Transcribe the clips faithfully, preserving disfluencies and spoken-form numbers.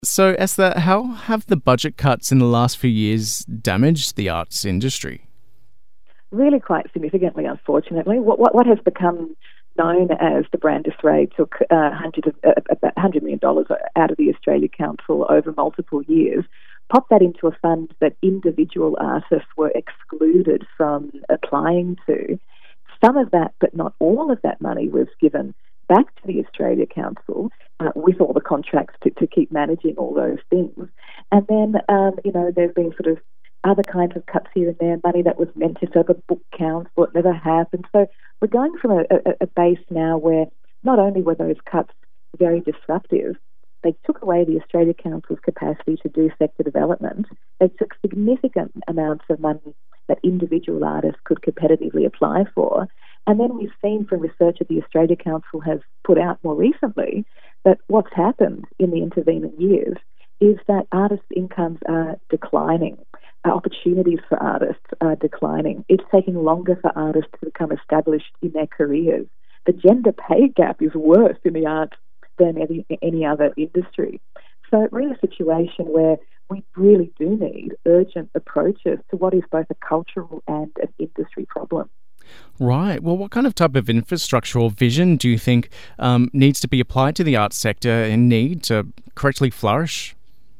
So, Esther, how have the budget cuts in the last few years damaged the arts industry? Really quite significantly, unfortunately. What, what, what has become known as the Brandis Ray took uh, hundreds of, uh, about one hundred million dollars out of the Australia Council over multiple years, popped that into a fund that individual artists were excluded from applying to. Some of that, but not all of that money, was given back to the Australia Council uh, with all the contracts to, to keep managing all those things. And then, um, you know, there's been sort of other kinds of cuts here and there, money that was meant to serve a book council, it never happened. So we're going from a, a, a base now where not only were those cuts very disruptive, they took away the Australia Council's capacity to do sector development. They took significant amounts of money that individual artists could competitively apply for. And then we've seen from research that the Australia Council has put out more recently that what's happened in the intervening years is that artists' incomes are declining. Uh, opportunities for artists are declining. It's taking longer for artists to become established in their careers. The gender pay gap is worse in the arts than any, any other industry. So we're in a situation where we really do need urgent approaches to what is both a cultural and an industry problem. Right. Well, what kind of type of infrastructure or vision do you think um, needs to be applied to the arts sector and need to correctly flourish?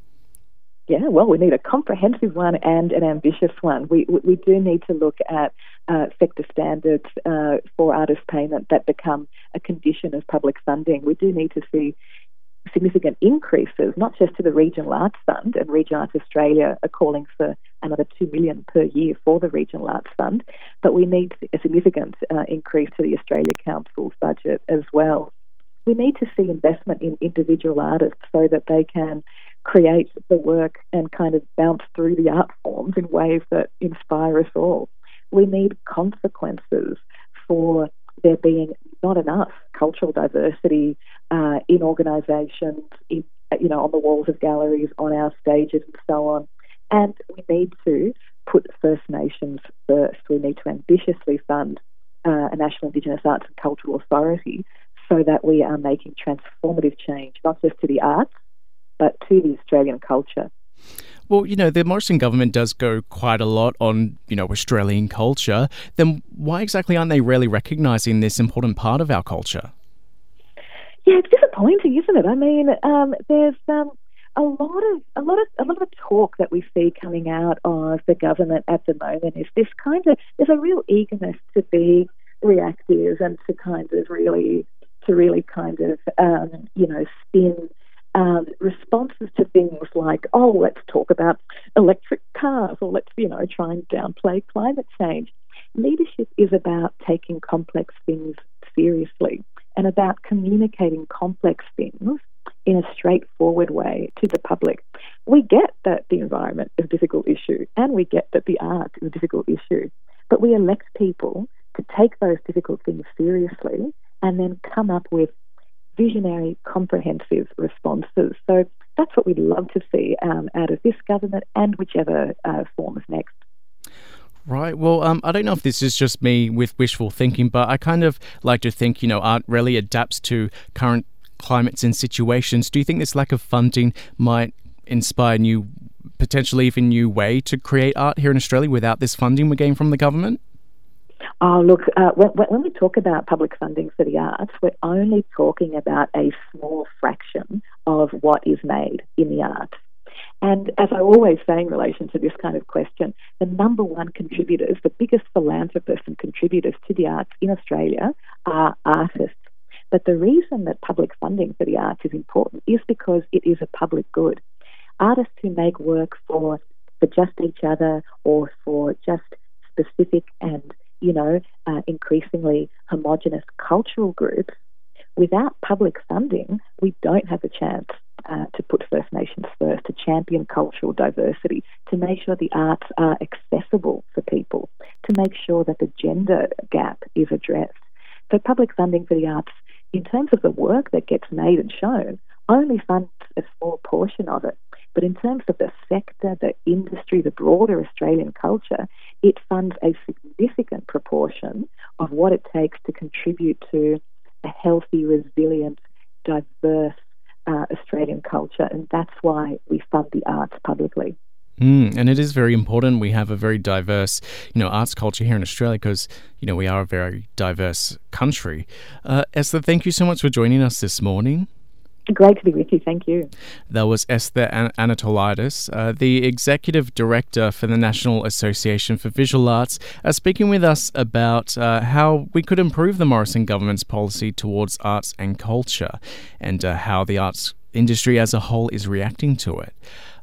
Yeah, well, we need a comprehensive one and an ambitious one. We we, we do need to look at uh, sector standards uh, for artist payment that become a condition of public funding. We do need to see significant increases, not just to the Regional Arts Fund, and Regional Arts Australia are calling for another two million dollars per year for the Regional Arts Fund, but we need a significant uh, increase to the Australia Council's budget as well. We need to see investment in individual artists so that they can create the work and kind of bounce through the art forms in ways that inspire us all. We need consequences for there being not enough cultural diversity uh, in organisations, in, you know, on the walls of galleries, on our stages and so on. And we need to put First Nations first. We need to ambitiously fund uh, a National Indigenous Arts and Cultural Authority so that we are making transformative change, not just to the arts, but to the Australian culture. Well, you know, the Morrison government does go quite a lot on, you know, Australian culture. Then why exactly aren't they really recognising this important part of our culture? Yeah, it's disappointing, isn't it? I mean, um, there's um, a lot of a lot of a lot of the talk that we see coming out of the government at the moment is this kind of there's a real eagerness to be reactive and to kind of really to really kind of um, you know spin. Um, responses to things like, oh, let's talk about electric cars, or let's, you know, try and downplay climate change. Leadership is about taking complex things seriously and about communicating complex things in a straightforward way to the public. We get that the environment is a difficult issue and we get that the art is a difficult issue, but we elect people to take those difficult things seriously and then come up with visionary, comprehensive responses. So that's what we'd love to see um, out of this government and whichever uh, form is next. Right. Well, um, I don't know if this is just me with wishful thinking, but I kind of like to think, you know, art really adapts to current climates and situations. Do you think this lack of funding might inspire new, potentially even new way to create art here in Australia without this funding we're getting from the government? Oh, look, uh, when, when we talk about public funding for the arts, we're only talking about a small fraction of what is made in the arts. And as I always say in relation to this kind of question, the number one contributors, the biggest philanthropists and contributors to the arts in Australia are artists. But the reason that public funding for the arts is important is because it is a public good. Artists who make work for, for just each other or for just specific and you know, uh, increasingly homogenous cultural groups, without public funding, we don't have a chance uh, to put First Nations first, to champion cultural diversity, to make sure the arts are accessible for people, to make sure that the gender gap is addressed. So public funding for the arts, in terms of the work that gets made and shown, only funds a small portion of it. But in terms of the sector, the industry, the broader Australian culture, it funds a significant proportion of what it takes to contribute to a healthy, resilient, diverse, uh, Australian culture, and that's why we fund the arts publicly. Mm, and it is very important. We have a very diverse, you know, arts culture here in Australia because, you know, we are a very diverse country. Uh, Esther, thank you so much for joining us this morning. Great to be with you. Thank you. That was Esther An- Anatolidis, uh, the Executive Director for the National Association for Visual Arts, uh, speaking with us about uh, how we could improve the Morrison government's policy towards arts and culture and uh, how the arts industry as a whole is reacting to it.